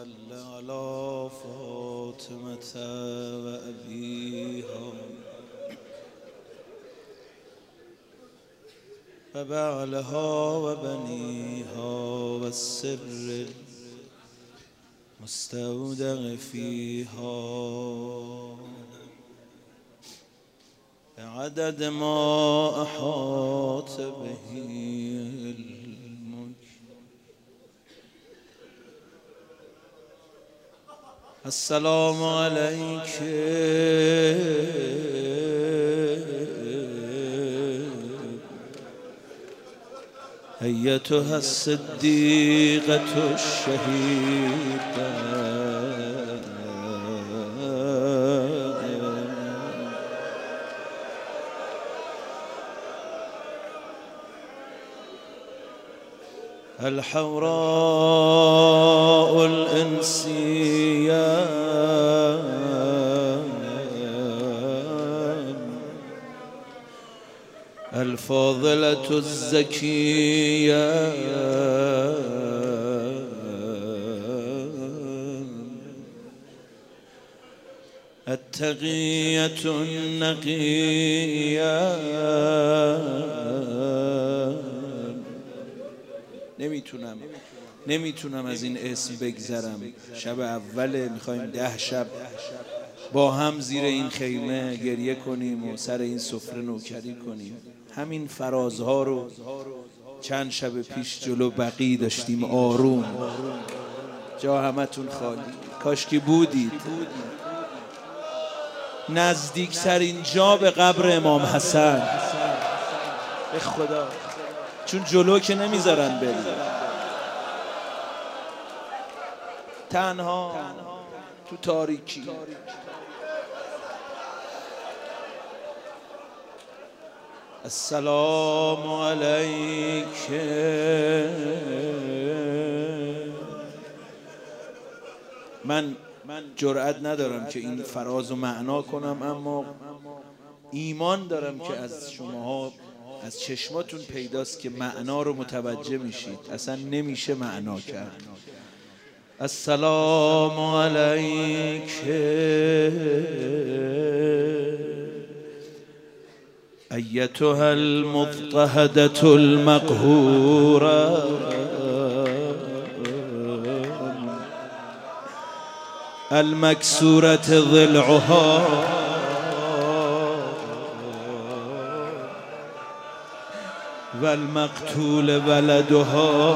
صل على فاطمة وأبيها وبعلها وبنيها والسر المستودع فيها بعدد ما أحاط به الملك. السلام عليك أيتها الصديقة الشهيدة الحوراء الإنسية الفاضلة الزكية التقية النقية. نمیتونم از این اسم بگذرم. شب اوله، میخوایم 10 شب با هم زیر این خیمه گریه کنیم و سر این سفره نوکری کنیم. همین فرازها رو چند شب پیش جلو بقی داشتیم آروم، جا همتون خالی. کاش که بودید. نزدیکترین جا به قبر امام حسن، به خدا، چون جلو که نمیذارن بریم. تنها تو تاریکی. السلام علیک. من جرأت ندارم که این فراز رو معنا کنم، اما ایمان دارم که از شماها، از چشماتون پیداست که معنا رو متوجه میشید. اصلا نمیشه معنا کرد. السلام علیک ایتها المضطهدة المقهورة المكسورة ضلعها والمقتول ولدها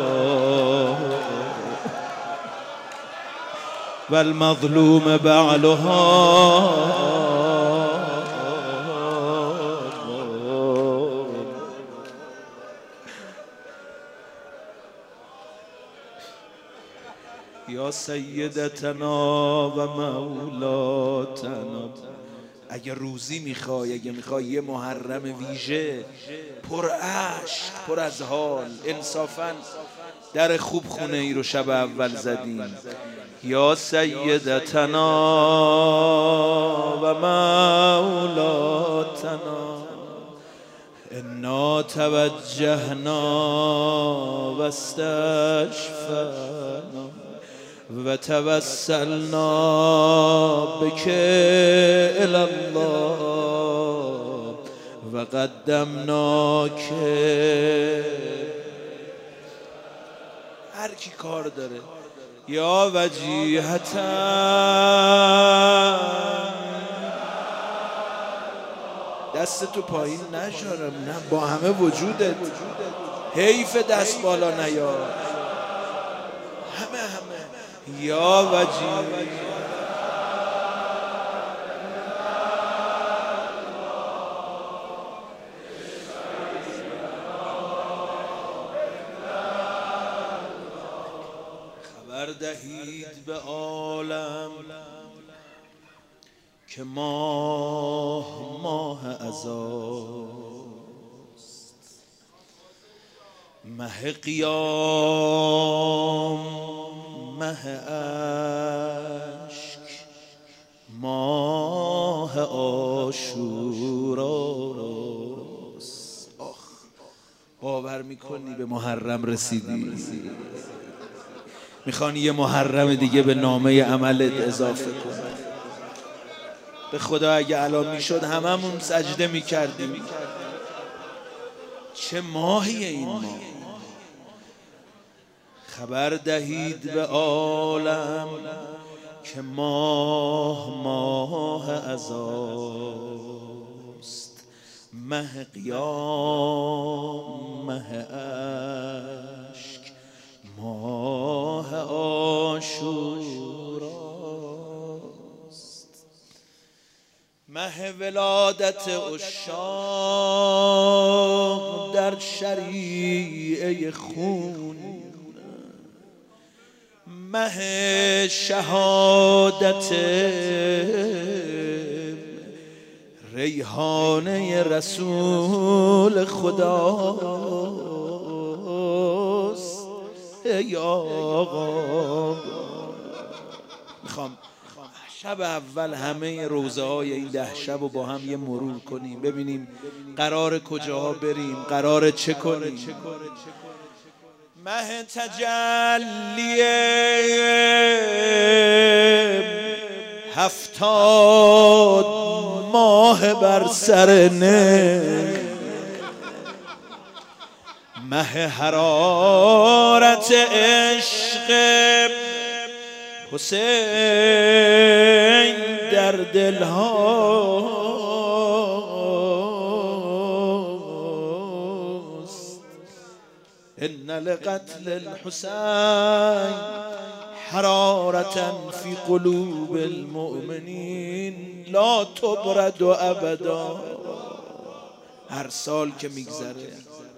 والمظلوم بعلها یا سیدتنا و مولاتنا. اگه روزی میخوای، اگه میخوای یه محرم ویژه پر عشق، پر از حال، انصافاً در خوب خونه ای رو شب اول زدیم. یا سیدتنا و مولاتنا انا توجهنا و استشفانا و توسلنا بك الی الله و قدمناک. هر کی کار داره. یا وجیهتا دست تو پایین نشارم، نه با همه وجودت. حیف دست بالا نیار. همه یا وجیه خبر دهید به عالم که ماه عزاست، مه قیام، مه اشک، ماه عاشوراست. باور میکنی به محرم رسیدی؟ میخوان یه محرم دیگه به نامه عملت اضافه کنن. به خدا اگه الان میشد هممون سجده میکردیم. چه ماهیه این ماه؟ خبر دهید به عالم که ماه عزاست، مه قیام، مه اشک، ماه عاشوراست، مه ولادت عشاق در شریعه خون، مه شهادت ریحانه رسول خداست. ای آقا میخوام شب اول همه روزه های این 10 شب رو با هم یه مرور کنیم، ببینیم قرار کجاها بریم، قرار چه کنیم. مه تجلی 70 ماه بر سر نه، مه حرارت عشق حسین در دلهاست. ان لقتل الحسین حرارة فی قلوب المؤمنین لا تبرد ابدا. هر سال که میگذره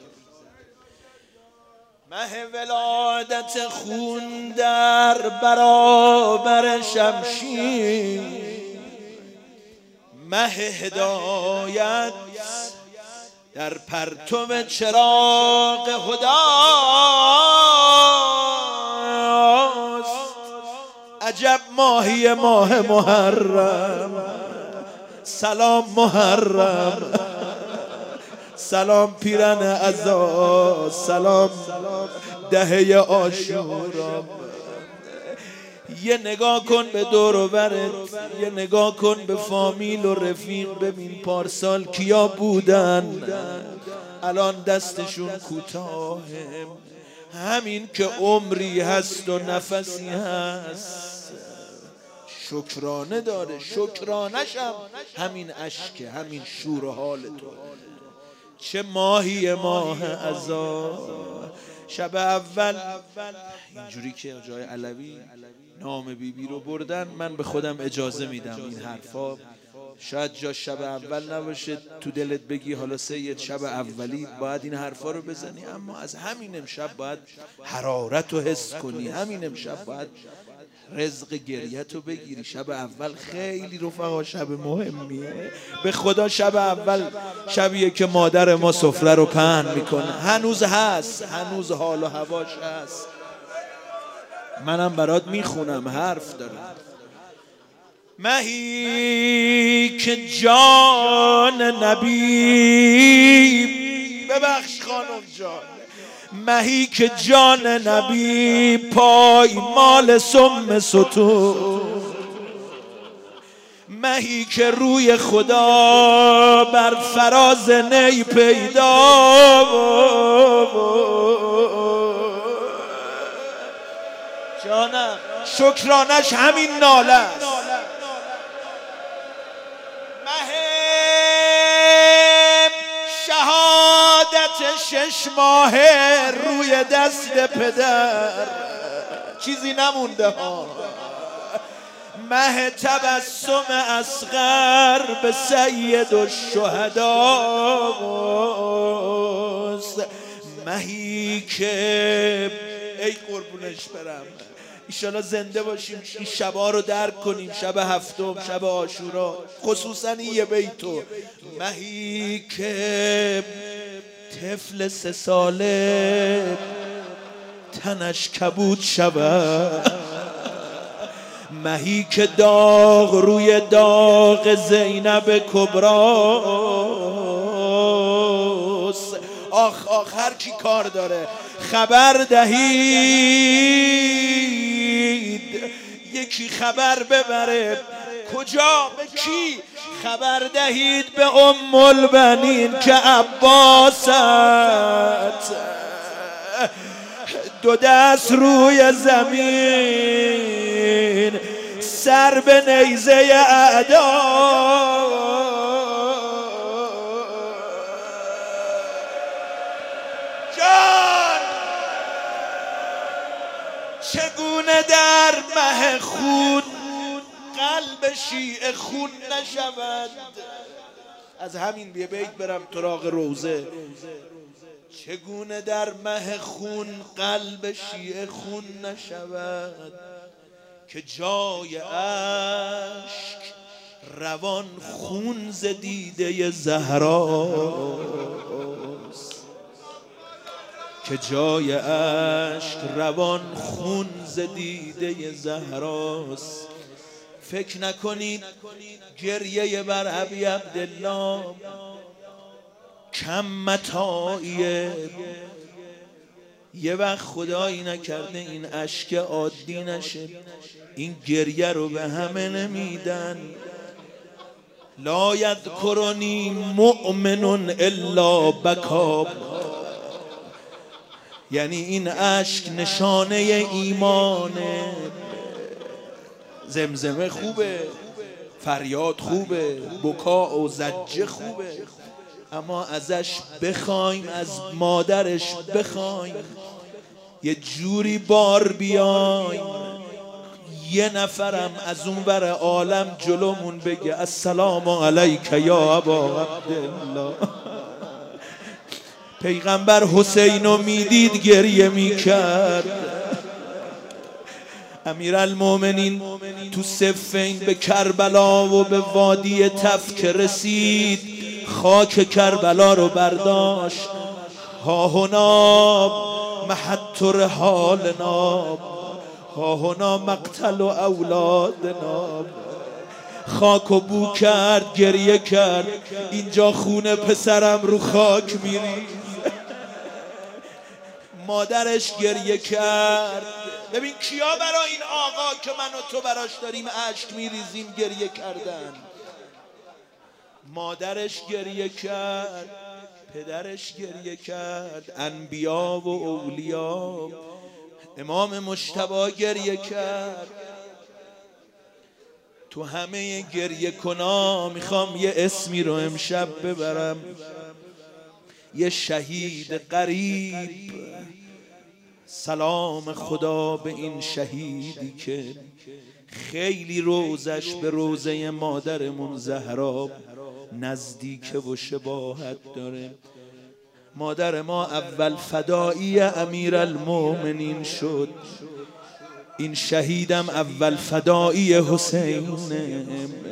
مه ولادت خون در برابر شمشیر، مه هدایت در پرتو چراغ هداست. عجب ماهی ماه محرم. سلام محرم، سلام پیرن عزا، سلام دهه عاشورا. یه نگاه کن به دور و برت، یه نگاه کن به فامیل و رفیق، ببین پارسال کیا بودن الان دستشون کوتاهه. همین که عمری هست و نفسی هست شکرانه داره، شکرانش هم همین اشکه، همین شور و حال تو. چه ماهی ماه عزا. شب اول اینجوری که جای علوی نام بیبی رو بردن، من به خودم اجازه میدم این حرفا شاید جا شب اول نباشه تو دلت بگی حالا سید شب اولی باید این حرفا رو بزنی، اما از همین امشب باید حرارت رو حس کنی، همین امشب باید رزق گریت رو بگیری. شب اول خیلی رفقا شب مهمیه. به خدا شب اول شبیه که مادر ما سفره رو پهن میکنه. هنوز هست، هنوز حال و هواش هست. منم برات میخونم، حرف دارم. مهی که جان نبی، ببخش خانم جان، مهی که جان نبی پایمال سم ستون، مهی که روی خدا بر فراز نی پیدا، جانم شکرانش همین ناله است. شهادت 6 ماه روی دست پدر، چیزی نمونده ها. مه تبسم اصغر به سید الشهداست، مهی که ای قربونش برم ایشالا زنده باشیم این شبا رو درک کنیم. شب هفتم، شب عاشورا، خصوصا این یه بیتو. مهی که طفل 3 ساله تنش کبود شود، مهی که داغ روی داغ زینب کبراست. آخ آخ هر کی کار داره خبر دهی دهید یکی خبر ببره. کجا؟ به کی خبر دهید؟ به ام البنین که عباست دو دست روی زمین سر به نیزه اعدا. جان چگونه در مه خون قلب شیعه خون نشود؟ از همین یه بیت برم تراغ روزه. چگونه در مه خون قلب شیعه خون نشود که جای اشک روان خون ز دیده زهراست، که جای اشک روان خون ز دیده زهراست. فکر نکنید گریه بر ابی عبدالله کم متاعیه. یه وقت خدایی نکرده این اشک عادی نشه، این گریه رو به همه نمیدن. لا یذکرنی مؤمن الا بکا، یعنی این اشک نشانه ایمانه. زمزمه خوبه، فریاد خوبه، بکا و زجه خوبه، اما ازش بخوایم، از مادرش بخوایم یه جوری بار بیایم یه نفرم از اون ور عالم جلومون بگه السلام علیک یا ابا عبدالله. پیغمبر حسینو میدید گریه میکرد. امیرالمومنین تو صفین به کربلا و به وادی تف که رسید، خاک کربلا رو برداشت. ها هنا محط رحالنا، ها هنا مقتل و اولادنا. خاک و بو کرد، گریه کرد، اینجا خونه پسرم رو خاک میریز. مادرش گریه کرد. ببین کیا برای این آقا که من و تو براش داریم اشک میریزیم گریه کردن. مادرش گریه کرد، پدرش گریه کرد، انبیا و اولیا. امام مجتبی گریه کرد. تو همه گریه کنا میخوام یه اسمی رو امشب ببرم، یه شهید غریب. سلام خدا به این شهیدی که خیلی روزش به روزه مادرمون زهرا نزدیکه و شباهت داره. مادر ما اول فدایی امیرالمومنین شد، این شهیدم اول فدایی حسینه.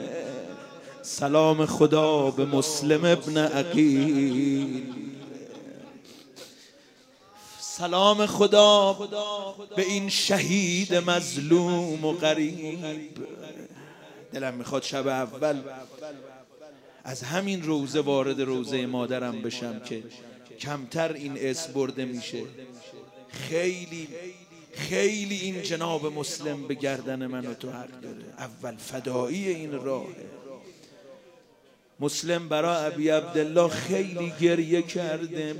سلام خدا به مسلم ابن عقیل، سلام خدا به این شهید مظلوم و غریب. دلم میخواد شب اول از همین روزه وارد روزه مادرم بشم که کمتر این اسم برده میشه. خیلی خیلی این جناب مسلم به گردن من و تو حق داره، اول فدایی این راهه. مسلم برای ابی عبدالله خیلی گریه کرده.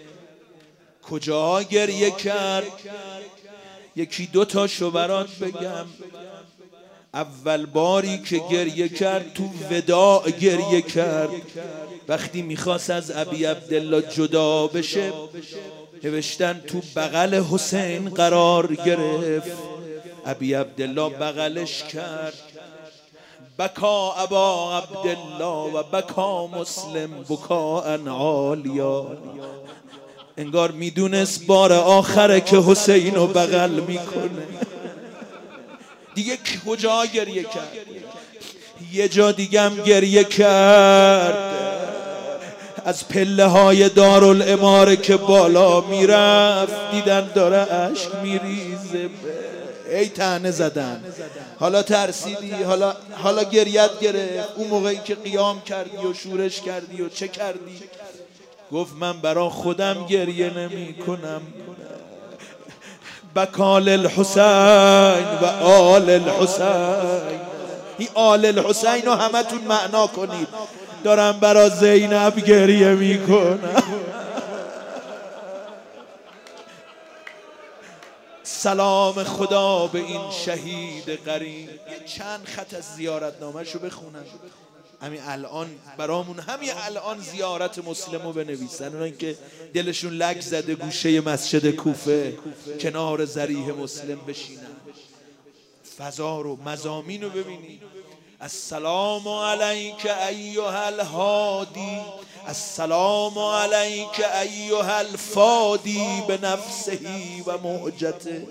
کجا گریه کرد؟ یکی دو تاشو برات بگم. اول باری که گریه کرد تو وداع گریه کرد، وقتی میخواست از ابی عبدالله جدا بشه نوشتن تو بغل حسین قرار گرفت. ابی عبدالله بغلش کرد. بکا ابا عبدالله و بکا مسلم بکا عالیا. انگار میدونست بار آخره که حسین رو بغل میکنه. دیگه کجا گریه کرد؟ یه جا دیگه هم گریه کرد، از پله های دارالاماره که بالا میرفت دیدن داره اشک میریزه. ای طعنه زدن، حالا ترسیدی، حالا گریت گرفت. اون موقعی که قیام کردی و شورش کردی و چه کردی؟ گفت من برا خودم گریه نمی کنم، بکال الحسین و آل الحسین. این آل الحسین رو همتون معنا کنید. دارم برا زینب گریه میکنم. سلام خدا به این شهید قرین. یه چند خط از زیارتنامه‌شو بخونم همین الان برامون، همین الان زیارت مسلم رو بنویسن. اونایی که دلشون لگ زده گوشه مسجد کوفه کنار ضریح مسلم بشینن، فضا رو، مضامین رو ببینید. السلام علیک ایها الهادی، السلام علیک ایها الفادی به نفسه و مهجته.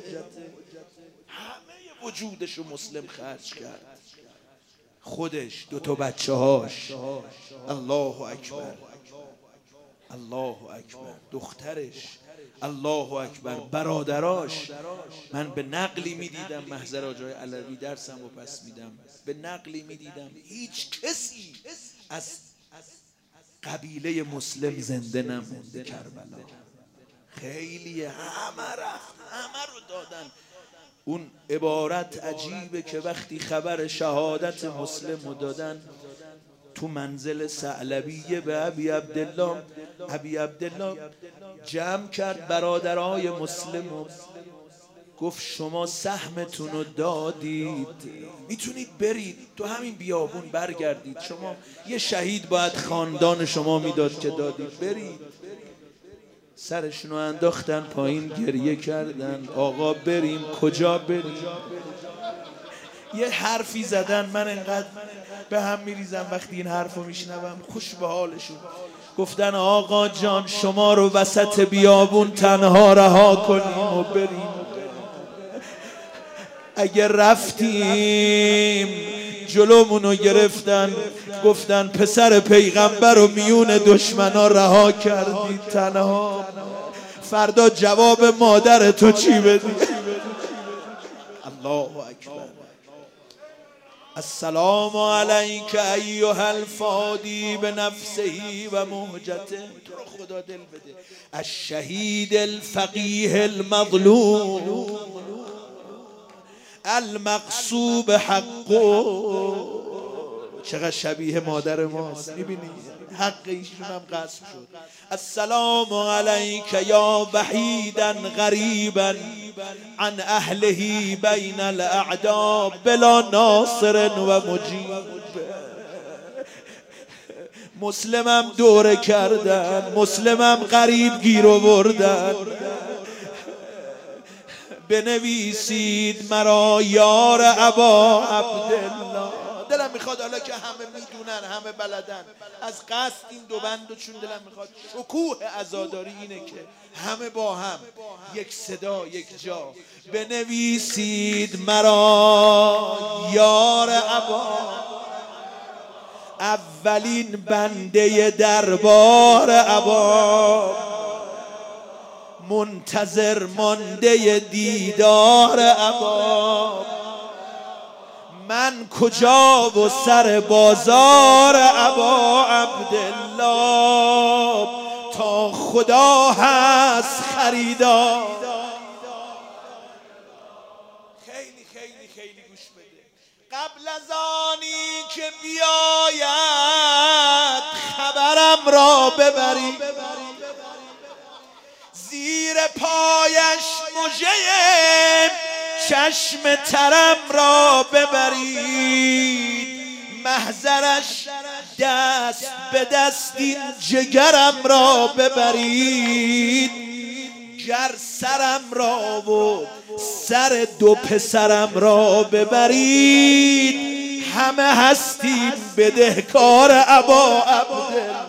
همه وجودش رو مسلم خرج کرد، خودش، دوتا بچه هاش، الله اکبر، الله اکبر، دخترش، الله اکبر، برادراش. من به نقلی میدیدم، محضر آجای علوی درسم و پس میدم، به نقلی میدیدم هیچ کسی از قبیله مسلم زنده نمونده کربلا. خیلی همه رفت، همه رو دادن. اون عبارت عجیبه که وقتی خبر شهادت مسلم رو دادن تو منزل ثعلبیه به ابی عبدالله جمع کرد برادرای مسلم و گفت شما سهمتون رو دادید، میتونید برید تو همین بیابون برگردید. شما یه شهید باید خاندان شما میداد که دادید، برید. سرشون رو انداختن پایین، گریه کردن. آقا بریم، کجا بریم؟ یه حرفی زدن، من انقدر به هم میریزم وقتی این حرف رو میشنوم، خوش به حالشون. گفتن آقا جان شما رو وسط بیابون تنها رها کنیم و بریم. اگه رفتیم جلومونو گرفتن، گفتن پسر پیغمبر رو میون دشمنا رها کردی تنها، فردا جواب مادر تو چی بدی؟ الله اکبر. السلام علیک ایها الفادی به نفسه و مهجته. تو رو خدا دل بده. الشهید الفقیه المظلوم المغصوب حقه. چقدر شبیه مادر ماست، میبینی؟ حق ایشون هم غصب شد. السلام علیک یا وحیدا غریبا عن اهله بین الاعداء بلا ناصر و مجیب. مسلمم دوره کردن، مسلمم غریب گیر آوردن. بنویسید مرا یار ابا عبدالله. دلم میخواد حالا که همه میدونن، همه بلدن، از قصد این دو بندو، چون دلم میخواد شکوه عزاداری اینه که همه با هم یک صدا یک جا بنویسید مرا یار ابا، اولین بنده دربار ابا، منتظر مانده دیدار ابا. من کجا و سر بازار ابا عبدالله، تا خدا هست خریدار. خیلی خیلی خیلی گوش بده. قبل از آنی که بیاید خبرم را ببری، زیر پایش مژه چشم ترم را ببرید، محضرش دست به دست این جگرم را ببرید. گر سرم را و سر دو پسرم را ببرید، همه هستیم بدهکار ابا عبدالله.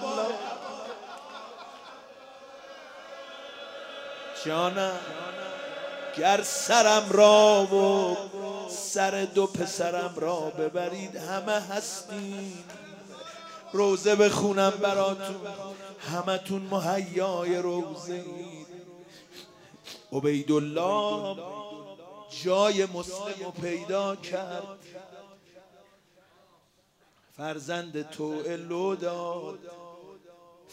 جانم گر سرم را و سر دو پسرم را ببرید، همه هستیم. روزه بخونم براتون، همتون مهیای روزه اید. عبیدالله جای مسلم رو پیدا کرد، فرزند توئه لو داد.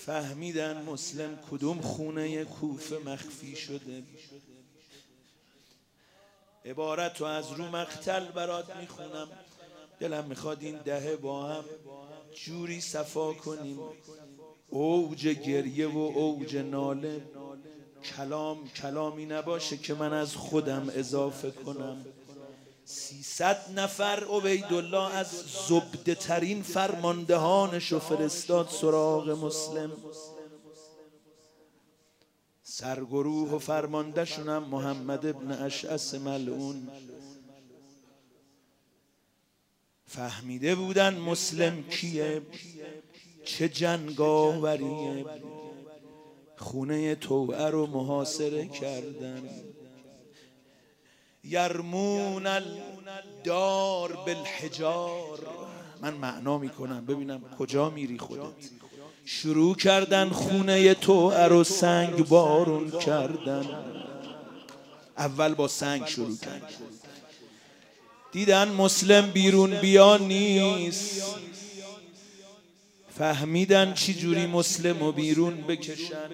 فهمیدن مسلم کدوم خونه کوفه مخفی شده. عبارت رو از رو مقتل برات میخونم. دلم میخواد این دهه با هم جوری صفا کنیم، اوج گریه و اوج ناله کلامی نباشه که من از خودم اضافه کنم. 300 نفر عبیدالله از زبده ترین فرماندهانشو فرستاد سراغ مسلم. سرگروه و فرمانده شونم محمد ابن اشعث ملعون. فهمیده بودن مسلم کیه، چه جنگاوریه. خونه توعه رو محاصره کردن. یرمون الدار بالحجار. من معنا میکنم ببینم کجا میری خودت. شروع کردن خونه توعه رو سنگ بارون کردن. اول با سنگ شروع کردن، دیدن مسلم بیرون بیا نیست، فهمیدن چی جوری مسلم رو بیرون بکشن.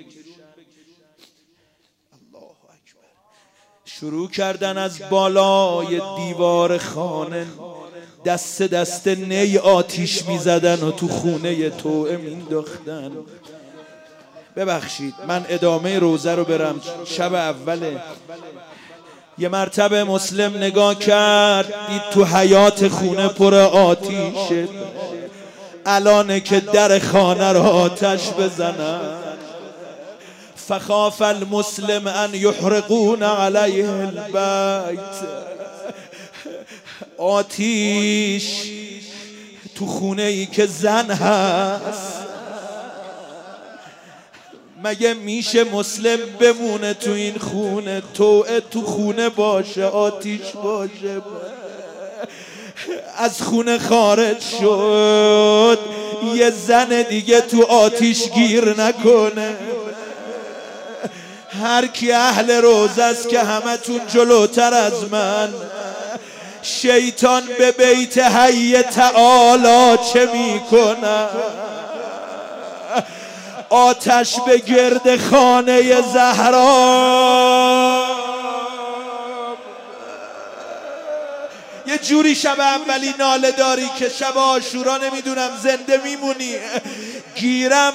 شروع کردن از بالای دیوار خانه دست دست نی آتیش میزدن و تو خونه توعه مینداختن. ببخشید من ادامه روزه رو برم، شب اوله. یه مرتبه مسلم نگاه کرد، دید تو حیات خونه پر آتیشه. الانه که در خانه رو آتش بزنن. فخاف المسلم ان یحرقون علیه البیت. آتیش تو خونه ای که زن هست، مگه میشه مسلم بمونه تو این خونه؟ توعه تو خونه باشه آتیش باشه. از خونه خارج شد، یه زن دیگه تو آتیش گیر نکنه. هر کی اهل روزه است که همتون جلوتر از من. شیطان به بیت حی تعالی چه میکنه؟ آتش به گرد خانه زهرا. یه جوری شب اولی ناله داری که شب عاشورا نمیدونم زنده میمونی. گیرم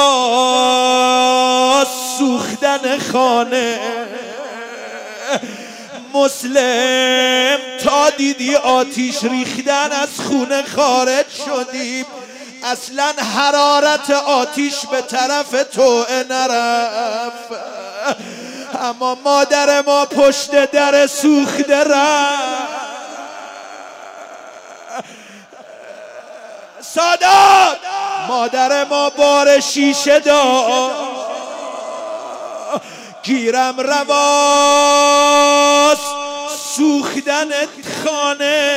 روا سوختن خانه. مسلم تا دیدی آتیش ریختن از خونه خارج شدیم. اصلا حرارت آتیش به طرف توعه نرفت، اما مادر ما پشت در سوخته رفت. سادات مادر ما بار شیشه داد. گیرم رواست سوختن خانه.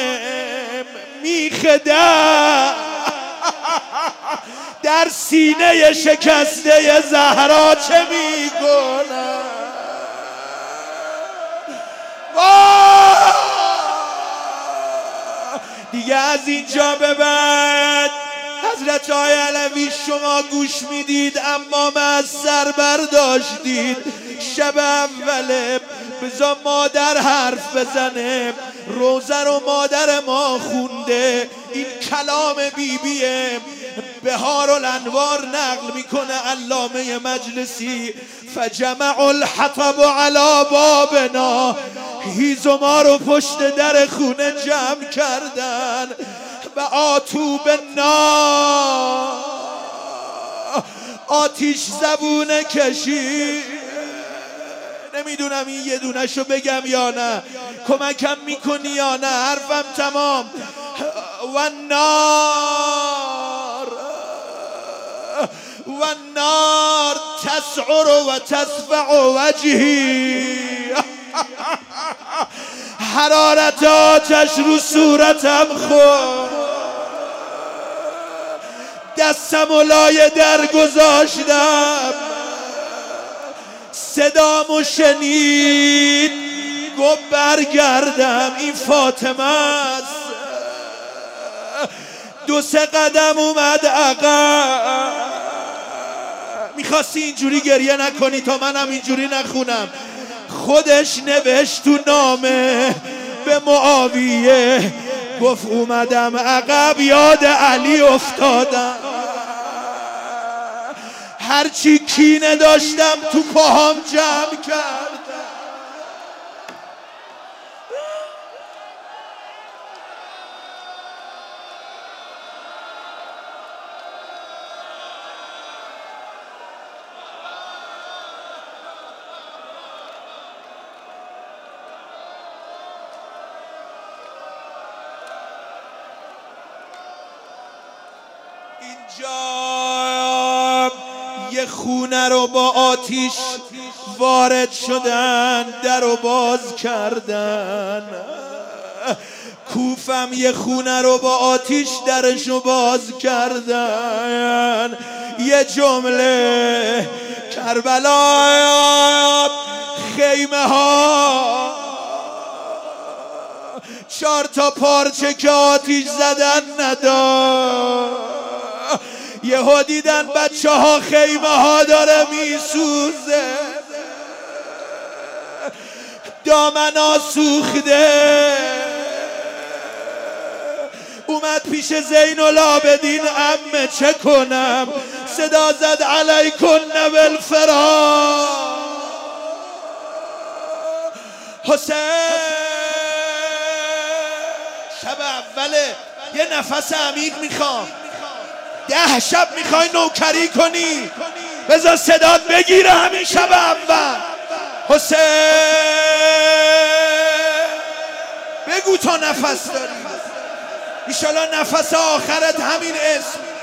میخده در سینه شکسته زهرا چه میکنه؟ دیگه از اینجا به بعد حضرت آقای علوی شما گوش میدید اما من از سر برداشتید. شب اوله بذار مادر حرف بزنه. روزه رو مادر ما خونده. این کلام بیبیه. بهار الانوار نقل میکنه علامه مجلسی. فجمع الحطب علی بابنا. هیزما رو پشت در خونه جمع کردن. و آتو بالنار. آتیش زبونه کشی. نمیدونم این یه دونشو بگم یا نه، کمکم میکنی یا نه؟ حرفم تمام. و النار تسعر و تسفع وجهی. حرارت آتش رو صورتم خورد. دستم و لای در گذاشتم. صدامو شنید گفت برگردم این فاطمه است. 2-3 قدم اومد عقب. میخواستی اینجوری گریه نکنی تا منم اینجوری نخونم. خودش نوشت تو نامه به معاویه، گفت اومدم عقب یاد علی افتادم، هرچی کینه داشتم تو پاهام جمع کردم. اینجا یه خونه رو با آتیش وارد شدن، در رو باز کردن. کوفم یه خونه رو با آتیش درش رو باز کردن. یه جمله کربلا خیمه ها 4 تا پارچه که آتیش زدن نداشت. یهو دیدن بچه ها خیمه ها داره میسوزه، دامنا سوخته. اومد پیش زین العابدین، عمه چه کنم؟ صدا زد علیکن بالفرار. حسین شب اوله، یه نفس عمیق میخوام. 10 شب میخوای نوکری کنی، بذار صدات بگیره همین شب اول. حسین بگو تا نفس داری، ایشالا نفس آخرت همین اسم.